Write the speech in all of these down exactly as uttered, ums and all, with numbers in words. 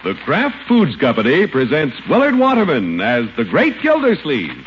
The Kraft Foods Company presents Willard Waterman as the Great Gildersleeve.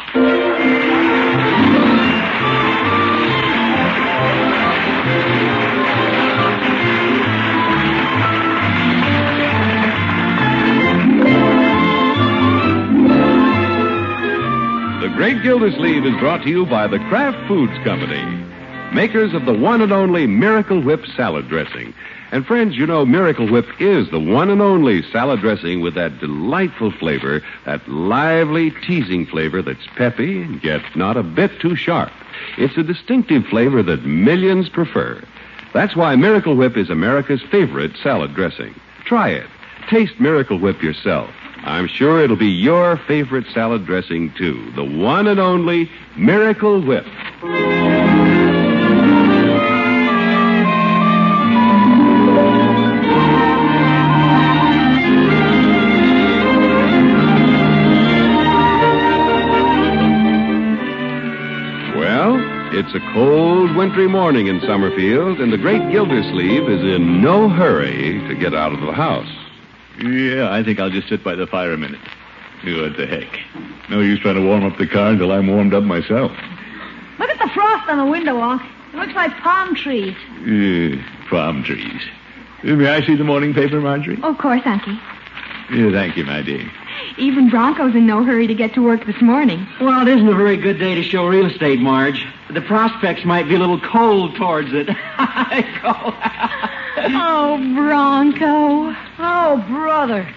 The Great Gildersleeve is brought to you by the Kraft Foods Company, makers of the one and only Miracle Whip salad dressing. And friends, you know Miracle Whip is the one and only salad dressing with that delightful flavor, that lively, teasing flavor that's peppy and yet not a bit too sharp. It's a distinctive flavor that millions prefer. That's why Miracle Whip is America's favorite salad dressing. Try it. Taste Miracle Whip yourself. I'm sure it'll be your favorite salad dressing, too. The one and only Miracle Whip. It's a cold, wintry morning in Summerfield, and the Great Gildersleeve is in no hurry to get out of the house. Yeah, I think I'll just sit by the fire a minute. What the heck? No use trying to warm up the car until I'm warmed up myself. Look at the frost on the window, Unc. It looks like palm trees. Yeah, palm trees. Uh, May I see the morning paper, Marjorie? Oh, of course, Unky. Yeah, thank you, my dear. Even Bronco's in no hurry to get to work this morning. Well, it isn't a very good day to show real estate, Marge. The prospects might be a little cold towards it. Oh, Bronco. Oh, brother.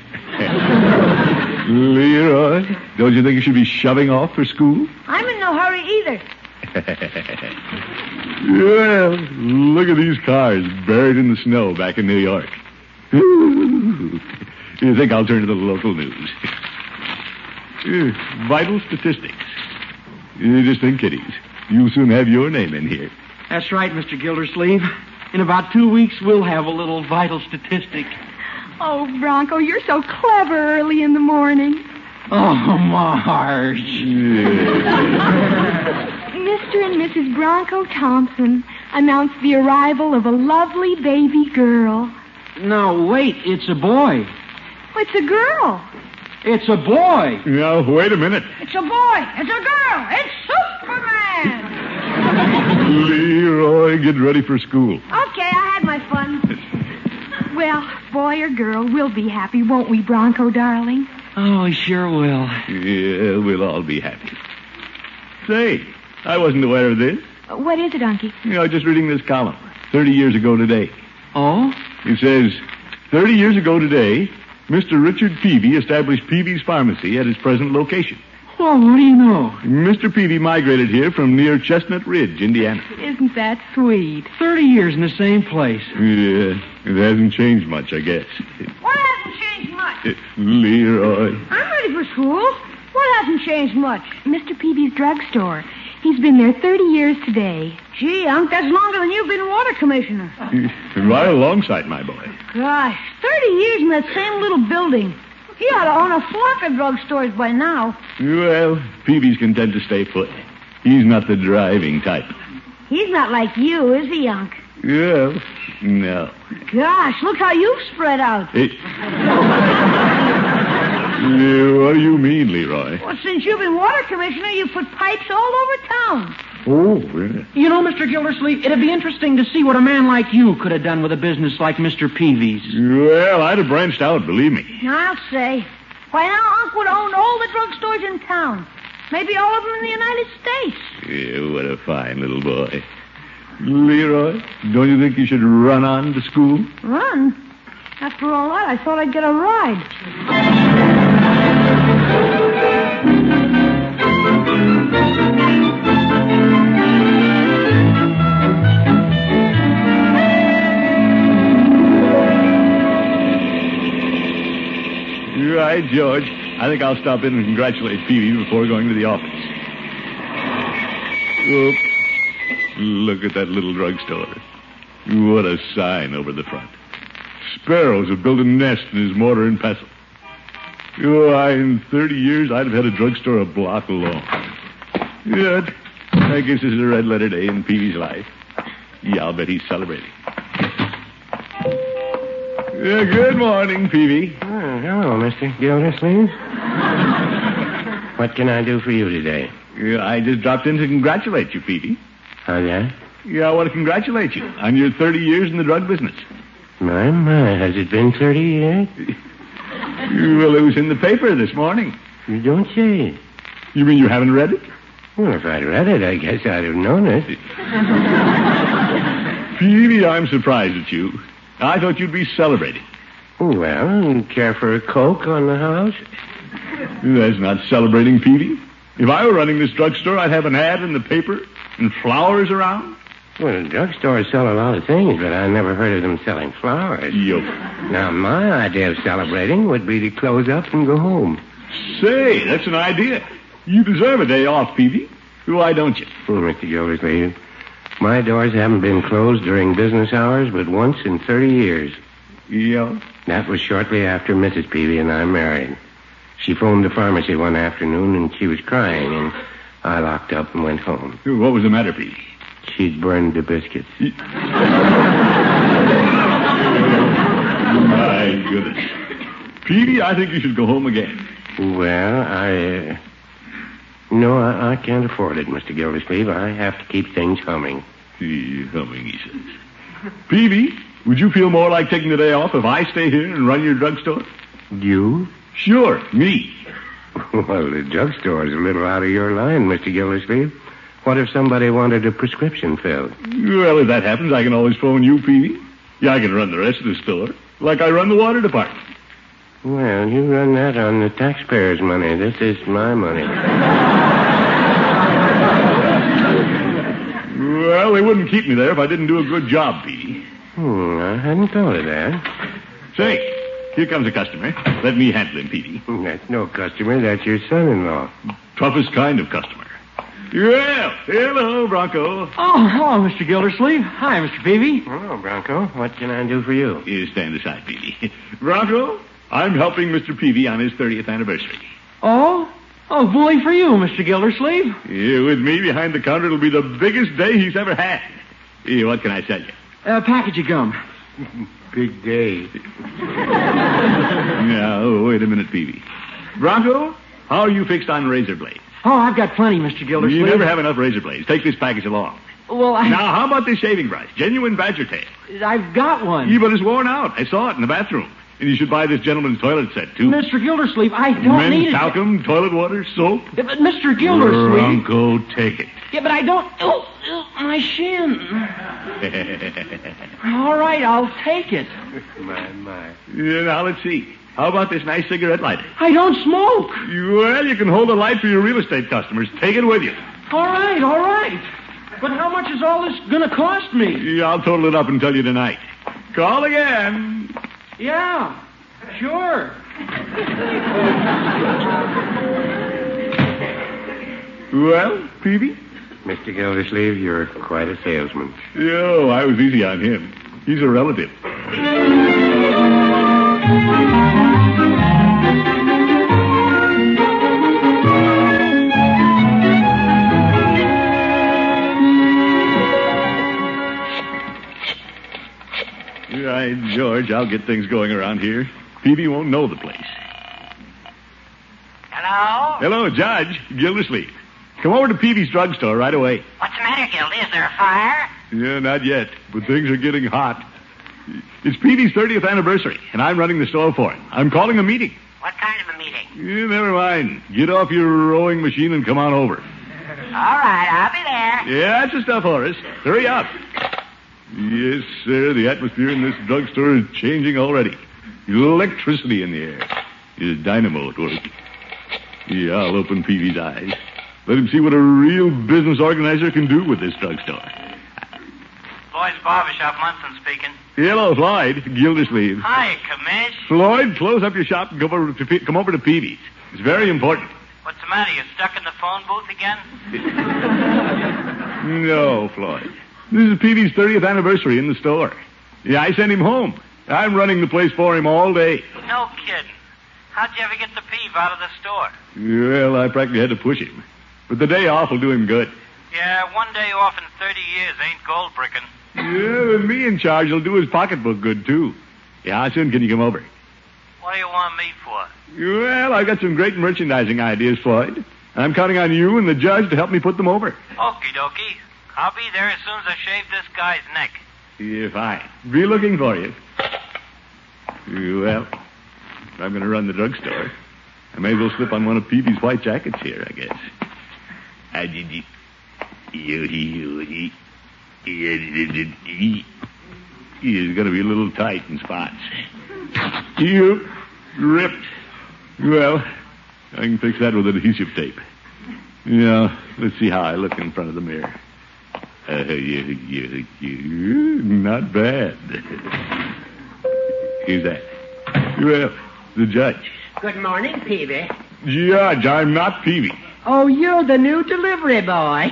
Leroy, don't you think you should be shoving off for school? I'm in no hurry either. Well, look at these cars buried in the snow back in New York. You think I'll turn to the local news? Uh, Vital statistics. You just think, kiddies, you'll soon have your name in here. That's right, Mister Gildersleeve. In about two weeks, we'll have a little vital statistic. Oh, Bronco, you're so clever early in the morning. Oh, Marge. Mister and Missus Bronco Thompson announced the arrival of a lovely baby girl. No, wait, it's a boy. It's a girl. It's a boy. Now, wait a minute. It's a boy. It's a girl. It's Superman. Leroy, get ready for school. Okay, I had my fun. Well, boy or girl, we'll be happy, won't we, Bronco, darling? Oh, we sure will. Yeah, we'll all be happy. Say, I wasn't aware of this. Uh, what is it, Unky? You know, just reading this column. Thirty years ago today. Oh? It says, thirty years ago today, Mister Richard Peavy established Peavy's Pharmacy at his present location. Well, what do you know? Mister Peavy migrated here from near Chestnut Ridge, Indiana. Isn't that sweet? Thirty years in the same place. Yeah, it hasn't changed much, I guess. What hasn't changed much? Uh, Leroy. I'm ready for school. What hasn't changed much? Mister Peavy's drugstore. He's been there thirty years today. Gee, Unc, that's longer than you've been water commissioner. Right alongside, my boy. Gosh, thirty years in that same little building. He ought to own a flock of drugstores by now. Well, Peavy's content to stay put. He's not the driving type. He's not like you, is he, Unc? Well, no. Gosh, look how you've spread out. Hey. Yeah, what do you mean, Leroy? Well, since you've been water commissioner, you've put pipes all over town. Oh, yeah. You know, Mister Gildersleeve, it'd be interesting to see what a man like you could have done with a business like Mister Peavy's. Well, I'd have branched out, believe me. I'll say. Why, now Unc would own all the drugstores in town. Maybe all of them in the United States. Yeah, what a fine little boy. Leroy, don't you think you should run on to school? Run? After all that, I thought I'd get a ride. Right, George. I think I'll stop in and congratulate Peavy before going to the office. Oh, look at that little drugstore. What a sign over the front. Sparrows have built a nest in his mortar and pestle. Oh, I, in thirty years, I'd have had a drugstore a block long. Yet, I guess this is a red letter day in Peavy's life. Yeah, I'll bet he's celebrating. Yeah, good morning, Peavy. Oh, hello, Mister Gildersleeve. What can I do for you today? Yeah, I just dropped in to congratulate you, Peavy. Oh, yeah? Yeah, I want to congratulate you on your thirty years in the drug business. My, my, has it been thirty years? Well, it was in the paper this morning. You don't say. You mean you haven't read it? Well, if I'd read it, I guess I'd have known it. Peavy, I'm surprised at you. I thought you'd be celebrating. Well, care for a Coke on the house? That's not celebrating, Peavy. If I were running this drugstore, I'd have an ad in the paper and flowers around. Well, drugstores sell a lot of things, but I never heard of them selling flowers. Yo. Now, my idea of celebrating would be to close up and go home. Say, that's an idea. You deserve a day off, Peavy. Why don't you? Oh, Mister Gildersleeve, my doors haven't been closed during business hours but once in thirty years. Yeah? That was shortly after Missus Peavy and I married. She phoned the pharmacy one afternoon, and she was crying, and I locked up and went home. What was the matter, Peavy? She'd burned the biscuits. My goodness. Peavy, I think you should go home again. Well, I... Uh... No, I, I can't afford it, Mister Gildersleeve. I have to keep things humming. Gee, humming, he says. Peavy, would you feel more like taking the day off if I stay here and run your drugstore? You? Sure, me. Well, the drugstore is a little out of your line, Mister Gildersleeve. What if somebody wanted a prescription filled? Well, if that happens, I can always phone you, Peavy. Yeah, I can run the rest of the store, like I run the water department. Well, you run that on the taxpayers' money. This is my money. Well, they wouldn't keep me there if I didn't do a good job, Peavy. Hmm, I hadn't thought of that. Say, here comes a customer. Let me handle him, Peavy. That's no customer. That's your son-in-law. Toughest kind of customer. Well, hello, Bronco. Oh, hello, Mister Gildersleeve. Hi, Mister Peavy. Hello, Bronco. What can I do for you? You stand aside, Peavy. Bronco, I'm helping Mister Peavy on his thirtieth anniversary. Oh? Oh, bully for you, Mister Gildersleeve. Yeah, with me behind the counter, it'll be the biggest day he's ever had. Yeah, what can I tell you? A package of gum. Big day. Now, wait a minute, Peavy. Bronco, how are you fixed on razor blades? Oh, I've got plenty, Mister Gildersleeve. You never have enough razor blades. Take this package along. Well, I... Now, how about this shaving brush? Genuine badger tail. I've got one. Yeah, but it's worn out. I saw it in the bathroom. And you should buy this gentleman's toilet set, too. Mister Gildersleeve, I don't Men's need it. talcum, toilet water, soap. Yeah, but Mister Gildersleeve... Bronco, take it. Yeah, but I don't... Oh, oh my shin. All right, I'll take it. My, my. Yeah, now, let's see. How about this nice cigarette lighter? I don't smoke. Well, you can hold a light for your real estate customers. Take it with you. All right, all right. But how much is all this going to cost me? Yeah, I'll total it up and tell you tonight. Call again. Yeah, sure. Well, Peavy? Mister Gildersleeve, you're quite a salesman. Yo, I was easy on him. He's a relative. Right, George, I'll get things going around here. Peavy won't know the place. Hello? Hello, Judge. Gildersleeve. Come over to Peavy's drugstore right away. What's the matter, Gildy? Is there a fire? Yeah, not yet, but things are getting hot. It's Peavy's thirtieth anniversary, and I'm running the store for him. I'm calling a meeting. What kind of a meeting? Yeah, never mind. Get off your rowing machine and come on over. All right, I'll be there. Yeah, that's the stuff, Horace. Hurry up. Yes, sir, the atmosphere in this drugstore is changing already. Electricity in the air. Is dynamo at work. Yeah, I'll open Peavy's eyes. Let him see what a real business organizer can do with this drugstore. Floyd's Barbershop, Munson speaking. Hello, Floyd. Gildersleeve. Hi, Commish. Floyd, close up your shop and come over to, Pe- come over to Peavy's. It's very important. What's the matter? You stuck in the phone booth again? No, Floyd. This is Peavy's thirtieth anniversary in the store. Yeah, I sent him home. I'm running the place for him all day. No kidding. How'd you ever get the peeve out of the store? Well, I practically had to push him. But the day off will do him good. Yeah, one day off in thirty years ain't gold bricking. Yeah, with me in charge, he'll do his pocketbook good, too. Yeah, how soon can you come over? What What do you want me for? Well, I've got some great merchandising ideas, Floyd. I'm counting on you and the judge to help me put them over. Okie dokie. I'll be there as soon as I shave this guy's neck. Yeah, fine. Be looking for you. Well, if I'm going to run the drugstore, I may as well slip on one of Peavy's white jackets here, I guess. I did it. He's going to be a little tight in spots. You ripped. Well, I can fix that with adhesive tape. Yeah, let's see how I look in front of the mirror. Uh, you, you, you, not bad. Who's that? Well, the judge. Good morning, Peavy. Judge, I'm not Peavy. Oh, you're the new delivery boy.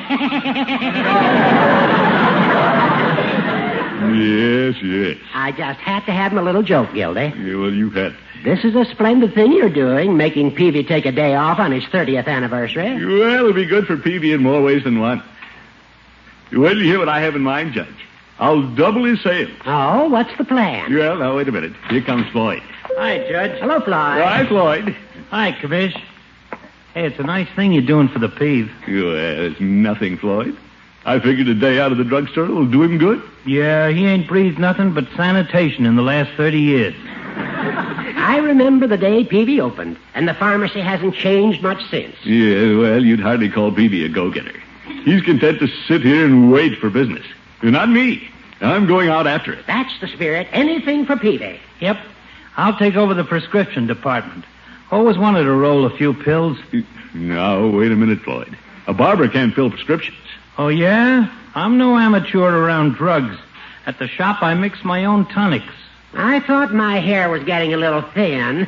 Yes, yes. I just had to have my little joke, Gildy. Yeah, well, you've had. This is a splendid thing you're doing, making Peavy take a day off on his thirtieth anniversary. Well, it'll be good for Peavy in more ways than one. Wait till you hear what I have in mind, Judge. I'll double his sales. Oh, what's the plan? Well, now, wait a minute. Here comes Floyd. Hi, Judge. Hello, Floyd. Hi, Floyd. Hi, Commish. Hey, it's a nice thing you're doing for the peeve. Well, it's nothing, Floyd. I figured a day out of the drugstore will do him good. Yeah, he ain't breathed nothing but sanitation in the last thirty years. I remember the day Peavy opened, and the pharmacy hasn't changed much since. Yeah, well, you'd hardly call Peavy a go-getter. He's content to sit here and wait for business. Not me. I'm going out after it. That's the spirit. Anything for Peavy. Yep. I'll take over the prescription department. Always wanted to roll a few pills. No, wait a minute, Floyd. A barber can't fill prescriptions. Oh, yeah? I'm no amateur around drugs. At the shop, I mix my own tonics. I thought my hair was getting a little thin.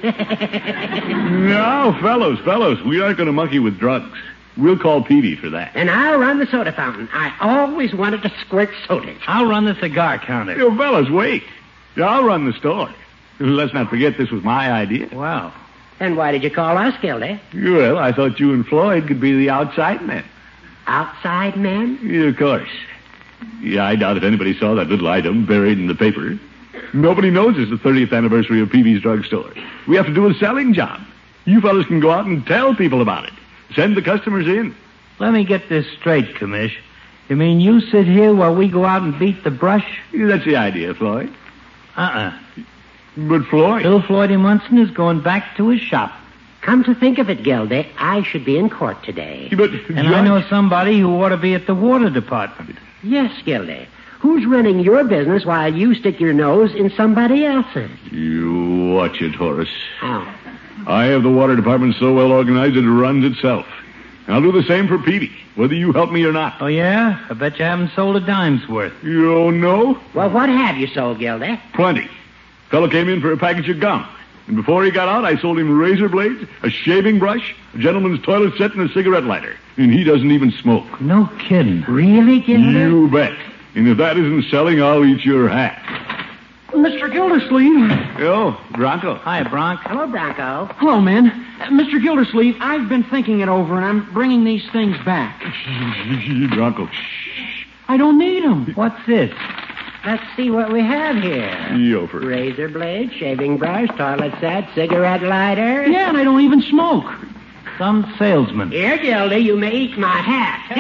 No, fellows, fellows, we aren't going to monkey with drugs. We'll call Peavy for that. And I'll run the soda fountain. I always wanted to squirt soda. I'll run the cigar counter. You fellas, wait. I'll run the store. Let's not forget this was my idea. Wow. Then why did you call us, Gildy? Well, I thought you and Floyd could be the outside men. Outside men? Yeah, of course. Yeah, I doubt if anybody saw that little item buried in the paper. Nobody knows it's the thirtieth anniversary of Peavy's drugstore. We have to do a selling job. You fellas can go out and tell people about it. Send the customers in. Let me get this straight, Commish. You mean you sit here while we go out and beat the brush? Yeah, that's the idea, Floyd. Uh-uh. But Floyd... Bill Floyd Munson is going back to his shop. Come to think of it, Gildy, I should be in court today. But, And Judge... I know somebody who ought to be at the water department. Yes, Gildy. Who's running your business while you stick your nose in somebody else's? You watch it, Horace. Oh. I have the water department so well organized it runs itself. I'll do the same for Peavy, whether you help me or not. Oh, yeah? I bet you haven't sold a dime's worth. You don't know? Well, what have you sold, Gildy? Plenty. Fellow came in for a package of gum. And before he got out, I sold him razor blades, a shaving brush, a gentleman's toilet set, and a cigarette lighter. And he doesn't even smoke. No kidding. Really, Gildy? You bet. And if that isn't selling, I'll eat your hat. Mister Gildersleeve. Oh, Bronco. Hi, Bronc. Hello, Bronco. Hello, man. Uh, Mister Gildersleeve, I've been thinking it over, and I'm bringing these things back. Bronco. I don't need them. What's this? Let's see what we have here. Yofer. Razor blade, shaving brush, toilet set, cigarette lighter. Yeah, and I don't even smoke. Some salesman. Here, Gildy, you may eat my hat.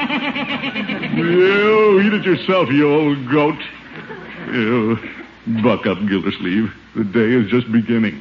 You eat it yourself, you old goat. You buck up, Gildersleeve. The day is just beginning.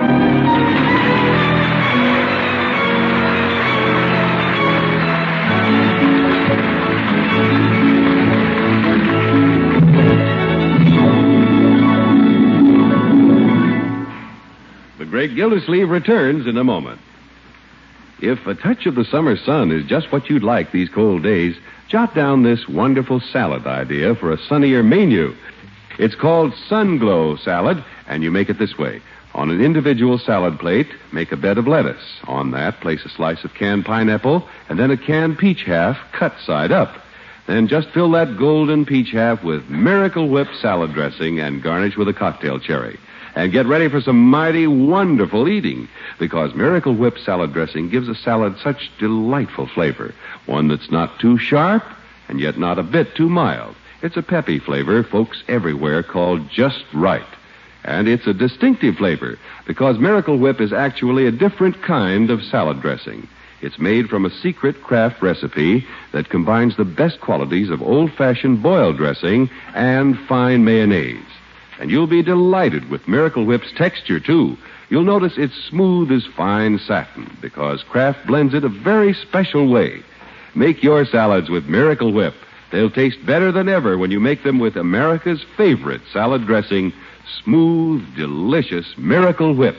The Great Gildersleeve returns in a moment. If a touch of the summer sun is just what you'd like these cold days, jot down this wonderful salad idea for a sunnier menu. It's called Sun Glow Salad, and you make it this way. On an individual salad plate, make a bed of lettuce. On that, place a slice of canned pineapple, and then a canned peach half cut side up. Then just fill that golden peach half with Miracle Whip salad dressing and garnish with a cocktail cherry. And get ready for some mighty wonderful eating, because Miracle Whip salad dressing gives a salad such delightful flavor. One that's not too sharp, and yet not a bit too mild. It's a peppy flavor folks everywhere call just right. And it's a distinctive flavor because Miracle Whip is actually a different kind of salad dressing. It's made from a secret Kraft recipe that combines the best qualities of old-fashioned boiled dressing and fine mayonnaise. And you'll be delighted with Miracle Whip's texture, too. You'll notice it's smooth as fine satin because Kraft blends it a very special way. Make your salads with Miracle Whip. They'll taste better than ever when you make them with America's favorite salad dressing, smooth, delicious Miracle Whip.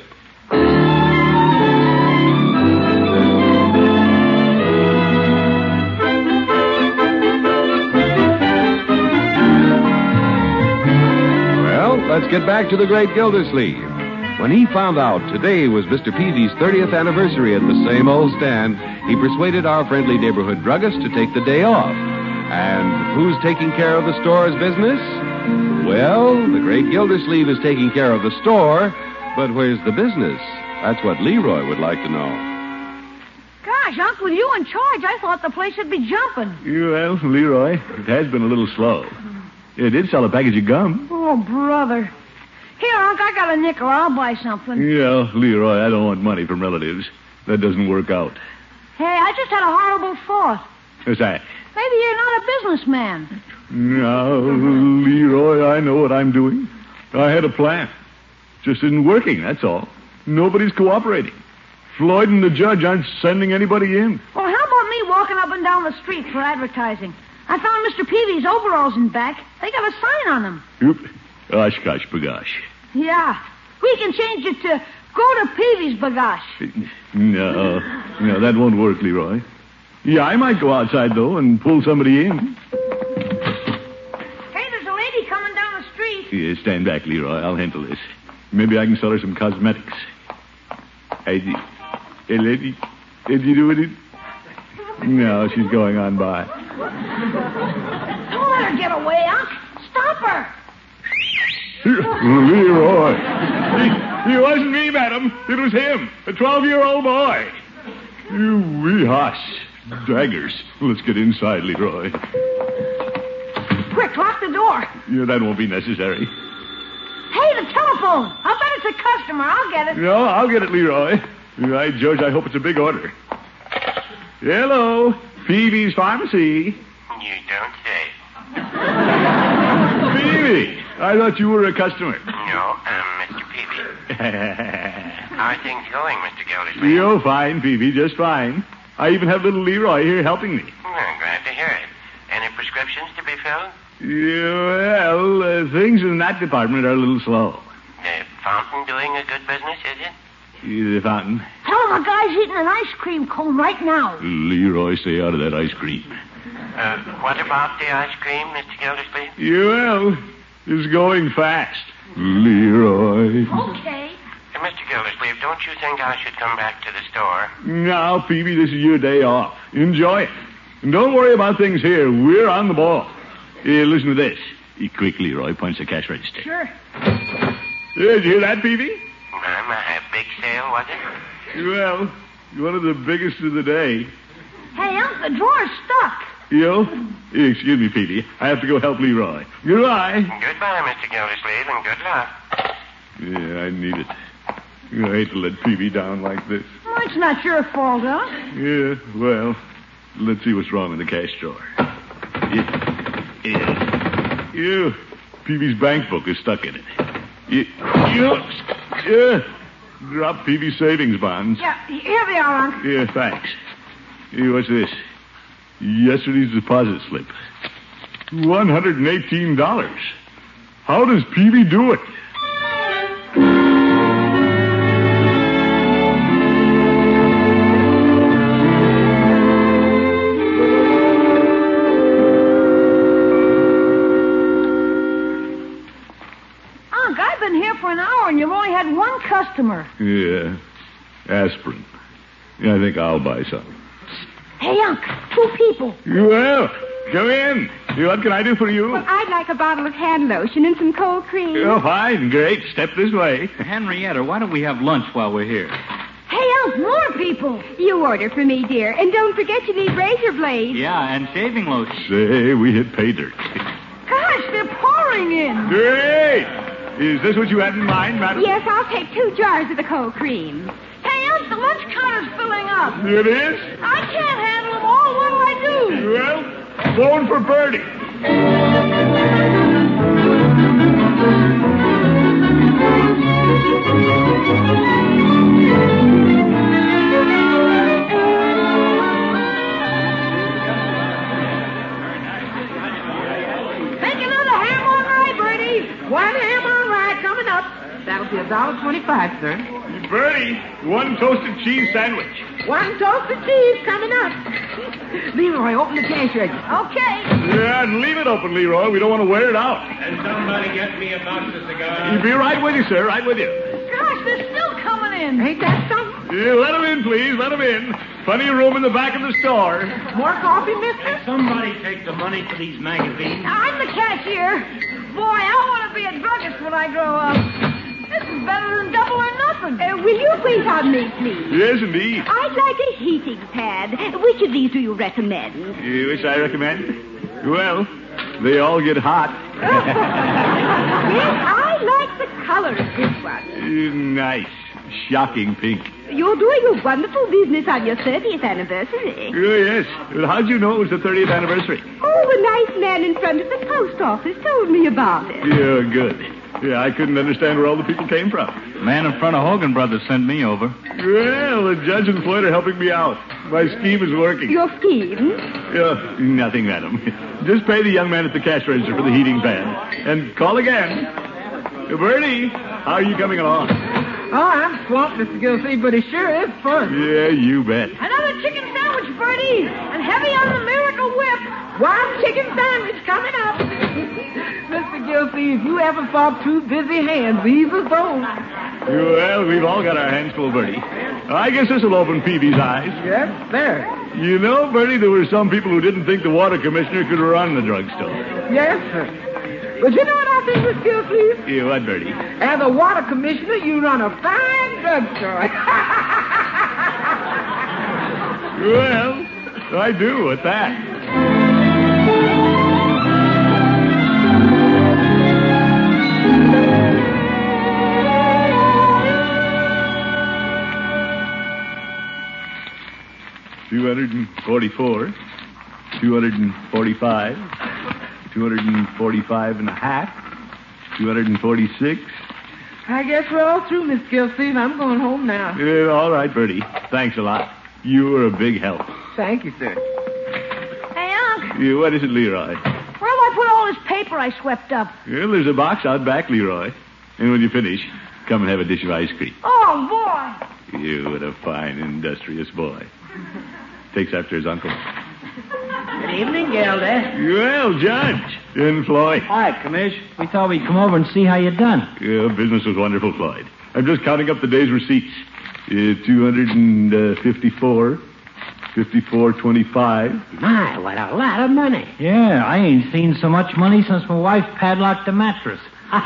Well, let's get back to the great Gildersleeve. When he found out today was Mister Peavy's thirtieth anniversary at the same old stand, he persuaded our friendly neighborhood druggist to take the day off. And who's taking care of the store's business? Well, the great Gildersleeve is taking care of the store, but where's the business? That's what Leroy would like to know. Gosh, Uncle, you in charge. I thought the place would be jumping. Well, Leroy, it has been a little slow. It did sell a package of gum. Oh, brother. Here, Unc, I got a nickel. I'll buy something. Yeah, Leroy, I don't want money from relatives. That doesn't work out. Hey, I just had a horrible thought. What's that? Maybe you're not a businessman. No, Leroy, I know what I'm doing. I had a plan. Just isn't working, that's all. Nobody's cooperating. Floyd and the judge aren't sending anybody in. Well, how about me walking up and down the street for advertising? I found Mister Peavy's overalls in back. They got a sign on them. Oop. Oshkosh bagosh. Yeah. We can change it to go to Peavy's bagosh. No. No, that won't work, Leroy. Yeah, I might go outside, though, and pull somebody in. Hey, there's a lady coming down the street. Yeah, stand back, Leroy. I'll handle this. Maybe I can sell her some cosmetics. Hey, hey lady, did you do it? No, she's going on by. Don't let her get away, Unc. Stop her. Leroy. He, he wasn't me, madam. It was him, a twelve-year-old boy. You wee hush. Daggers. Let's get inside, Leroy. Quick, lock the door. Yeah, that won't be necessary. Hey, the telephone. I'll bet it's a customer. I'll get it. No, I'll get it, Leroy. Right, George, I hope it's a big order. Hello, Peavy's Pharmacy. You don't say. Peavy, I thought you were a customer. No, I'm Mister Peavy. How are things going, Mister Gildersleeve? Oh, fine, Peavy, just fine. I even have little Leroy here helping me. Well, I'm glad to hear it. Any prescriptions to be filled? Yeah, well, uh, things in that department are a little slow. The fountain doing a good business, is it? The fountain? Tell him a guy's eating an ice cream cone right now. Leroy, stay out of that ice cream. Uh, what about the ice cream, Mister Gildersleeve? Yeah, well, it's going fast. Leroy. Okay. Uh, Mister Gildersleeve, don't you think I should come back to the store? Now, Peavy, this is your day off. Enjoy it. And don't worry about things here. We're on the ball. Here, listen to this. Be quick, Leroy. Punch the cash register. Sure. Yeah, did you hear that, Peavy? Um, a big sale, was it? Well, one of the biggest of the day. Hey, Unc, the drawer's stuck. You know? Excuse me, Peavy. I have to go help Leroy. Goodbye. Goodbye, Mister Gildersleeve, and good luck. Yeah, I need it. I hate to let Peavy down like this. Well, it's not your fault, huh? Yeah, well, let's see what's wrong in the cash drawer. Yeah. Yeah. Yeah. Peavy's bank book is stuck in it. Yeah. Yeah. Yeah. Drop Peavy's savings bonds. Yeah, here they are, Unc. Yeah, thanks. Hey, what's this? Yesterday's deposit slip. one hundred eighteen dollars. How does Peavy do it? Unc, I've been here for an hour and you've only had one customer. Yeah. Aspirin. Yeah, I think I'll buy some. Hey, Unc, two people. Well, come in. What can I do for you? Well, I'd like a bottle of hand lotion and some cold cream. Oh, fine. Great. Step this way. Henrietta, why don't we have lunch while we're here? Hey, Unc, more people. You order for me, dear. And don't forget you need razor blades. Yeah, and shaving lotion. Say, we hit pay dirt. Gosh, they're pouring in. Great. Is this what you had in mind, madam? Yes, I'll take two jars of the cold cream. Hey, Unc, the lunch counter's filling up. It is? I can't handle them all. What'll I do? Well, phone for Bertie. Make another ham on rye, Bertie. One ham on rye coming up. That'll be a dollar twenty-five, sir. Bertie, one toasted cheese sandwich. One toasted cheese coming up. Leroy, open the cash register. Okay. Yeah, and leave it open, Leroy. We don't want to wear it out. And somebody get me a box of cigars. He'll be right with you, sir. Right with you. Gosh, they're still coming in. Ain't that something? Yeah, let him in, please. Let him in. Plenty of room in the back of the store. More coffee, mister? Somebody take the money for these magazines. I'm the cashier. Boy, I want to be a druggist when I grow up. This is better than double or nothing. Uh, will you wait on me, please? Yes, indeed. I'd like a heating pad. Which of these do you recommend? You wish I recommend? Well, they all get hot. Yes, I like the color of this one. Uh, nice. Shocking pink. You're doing a wonderful business on your thirtieth anniversary. Oh, yes. Well, how'd you know it was the thirtieth anniversary? Oh, the nice man in front of the post office told me about it. Yeah, good. Yeah, I couldn't understand where all the people came from. Man in front of Hogan Brothers sent me over. Well, the judge and Floyd are helping me out. My scheme is working. Your scheme? Yeah, nothing, madam. Just pay the young man at the cash register for the heating pad. And call again. Bertie, how are you coming along? Oh, I'm swamped, Mister Gilsey, but it sure is fun. Yeah, you bet. Another chicken sandwich, Bertie. And heavy on the Miracle Whip. One chicken sandwich coming up. Mister Gilsey, if you ever saw two busy hands, these are those. Well, we've all got our hands full, Bertie. I guess this will open Peavy's eyes. Yes, sir. You know, Bertie, there were some people who didn't think the water commissioner could run the drugstore. Yes, sir. But you know what I think, Mister Gilsey? Yeah, what, Bertie? As a water commissioner, you run a fine drugstore. Well, I do at that. Two hundred and forty-four, two hundred and forty-five, two hundred and forty-five and a half, two hundred and forty-six. I guess we're all through, Miss Gilsey, and I'm going home now. Yeah, all right, Bertie. Thanks a lot. You were a big help. Thank you, sir. Hey, Unc, Yeah, what is it, Leroy? where'll I put all this paper I swept up? Well, there's a box out back, Leroy. And when you finish, come and have a dish of ice cream. Oh, boy. You, what a fine, industrious boy. Takes after his uncle. Good evening, Gilda. Well, Judge. And Floyd. Hi, Commish. We thought we'd come over and see how you done. Yeah, business was wonderful, Floyd. I'm just counting up the day's receipts. Uh, two hundred fifty-four, fifty-four twenty-five. My, what a lot of money. Yeah, I ain't seen so much money since my wife padlocked the mattress.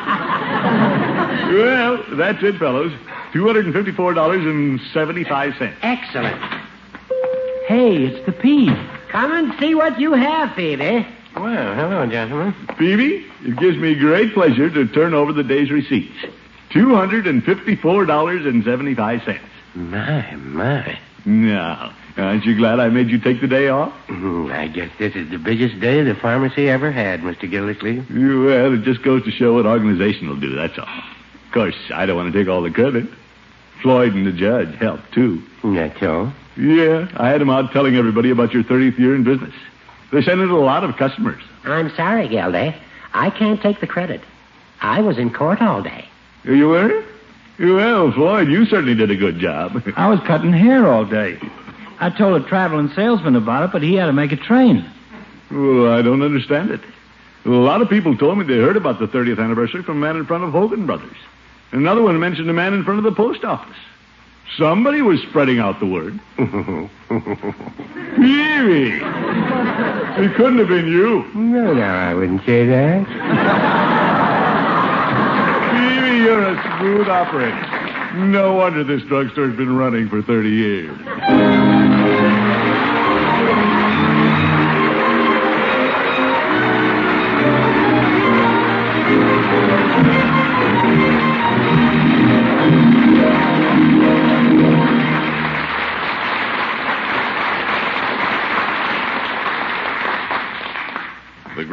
Well, that's it, fellows. two hundred fifty-four dollars and seventy-five cents. Excellent. Hey, it's the Peeve. Come and see what you have, Phoebe. Well, hello, gentlemen. Phoebe, it gives me great pleasure to turn over the day's receipts. two hundred fifty-four dollars and seventy-five cents. My, my. Now, aren't you glad I made you take the day off? Hmm, I guess this is the biggest day the pharmacy ever had, Mister Gildersleeve. Well, it just goes to show what organization will do, that's all. Of course, I don't want to take all the credit. Floyd and the judge helped, too. That's all. Yeah, I had them out telling everybody about your thirtieth year in business. They sent in a lot of customers. I'm sorry, Gilda. I can't take the credit. I was in court all day. You were? Well, Floyd, you certainly did a good job. I was cutting hair all day. I told a traveling salesman about it, but he had to make a train. Well, I don't understand it. A lot of people told me they heard about the thirtieth anniversary from a man in front of Hogan Brothers. Another one mentioned a man in front of the post office. Somebody was spreading out the word. Peavy! It couldn't have been you. No, no, I wouldn't say that. Peavy, you're a smooth operator. No wonder this drugstore's been running for thirty years.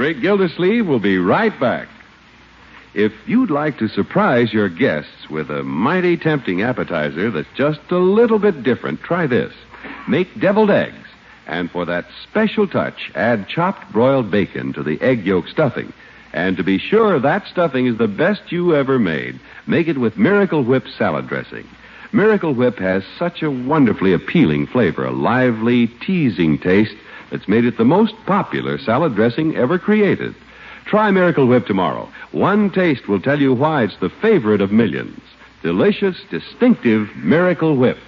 Great Gildersleeve will be right back. If you'd like to surprise your guests with a mighty tempting appetizer that's just a little bit different, try this. Make deviled eggs, and for that special touch, add chopped broiled bacon to the egg yolk stuffing. And to be sure that stuffing is the best you ever made, make it with Miracle Whip salad dressing. Miracle Whip has such a wonderfully appealing flavor, a lively, teasing taste that's made it the most popular salad dressing ever created. Try Miracle Whip tomorrow. One taste will tell you why it's the favorite of millions. Delicious, distinctive Miracle Whip.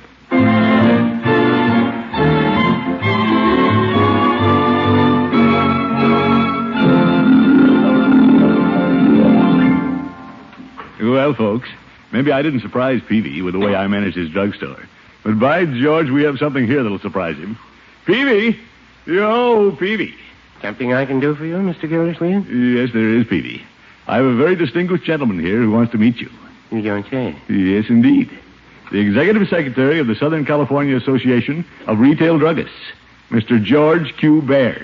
Well, folks, maybe I didn't surprise Peavy with the way I managed his drugstore. But by George, we have something here that'll surprise him. Peavy! Yo, Peavy. Something I can do for you, Mister Gildersleeve? Yes, there is, Peavy. I have a very distinguished gentleman here who wants to meet you. You don't say. Yes, indeed. The Executive Secretary of the Southern California Association of Retail Druggists, Mister George Q. Baird.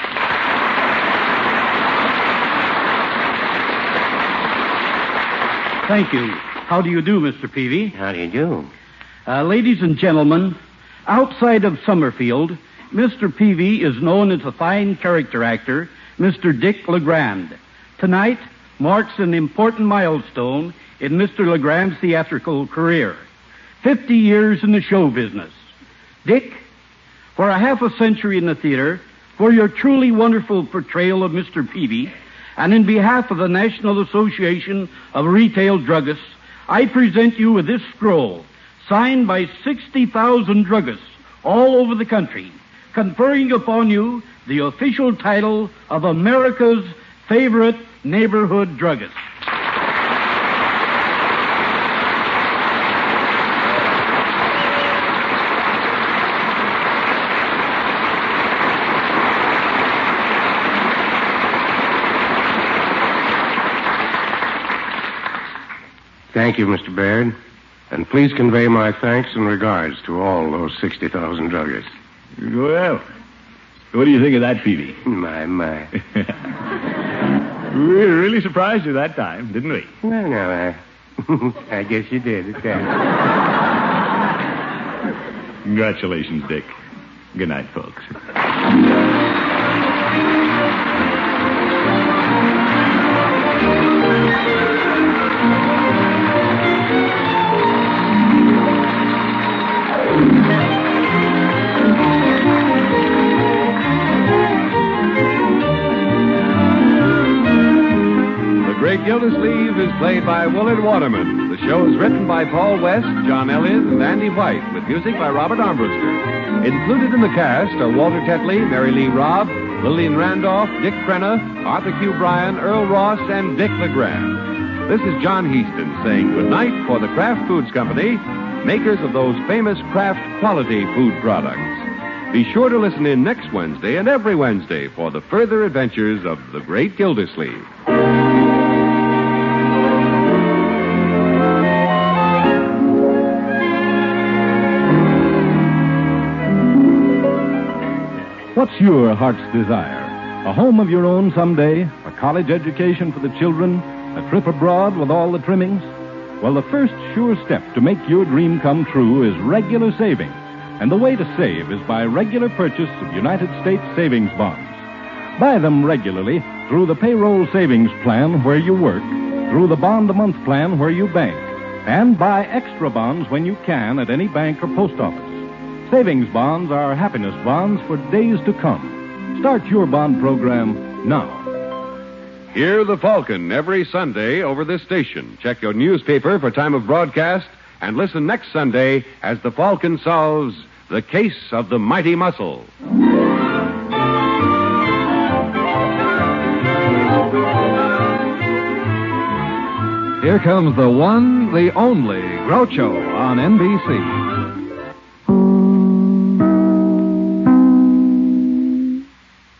Thank you. How do you do, Mister Peavy? How do you do? Uh, ladies and gentlemen, outside of Summerfield, Mister Peavy is known as a fine character actor, Mister Dick LeGrand. Tonight marks an important milestone in Mister LeGrand's theatrical career. Fifty years in the show business. Dick, for a half a century in the theater, for your truly wonderful portrayal of Mister Peavy, and in behalf of the National Association of Retail Druggists, I present you with this scroll, signed by sixty thousand druggists all over the country, conferring upon you the official title of America's favorite neighborhood druggist. Thank you, Mister Baird. And please convey my thanks and regards to all those sixty thousand druggists. Well, what do you think of that, Peavy? My, my. We were really surprised you that time, didn't we? Well, no, I, I guess you did at that. Congratulations, Dick. Good night, folks. Gildersleeve is played by Willard Waterman. The show is written by Paul West, John Elliott, and Andy White, with music by Robert Armbruster. Included in the cast are Walter Tetley, Mary Lee Robb, Lillian Randolph, Dick Crenna, Arthur Q. Bryan, Earl Ross, and Dick LeGrand. This is John Heaston saying goodnight for the Kraft Foods Company, makers of those famous Kraft quality food products. Be sure to listen in next Wednesday and every Wednesday for the further adventures of the Great Gildersleeve. What's your heart's desire? A home of your own someday? A college education for the children? A trip abroad with all the trimmings? Well, the first sure step to make your dream come true is regular saving. And the way to save is by regular purchase of United States savings bonds. Buy them regularly through the payroll savings plan where you work, through the bond-a-month plan where you bank, and buy extra bonds when you can at any bank or post office. Savings bonds are happiness bonds for days to come. Start your bond program now. Hear the Falcon every Sunday over this station. Check your newspaper for time of broadcast and listen next Sunday as the Falcon solves the case of the mighty muscle. Here comes the one, the only Groucho on N B C.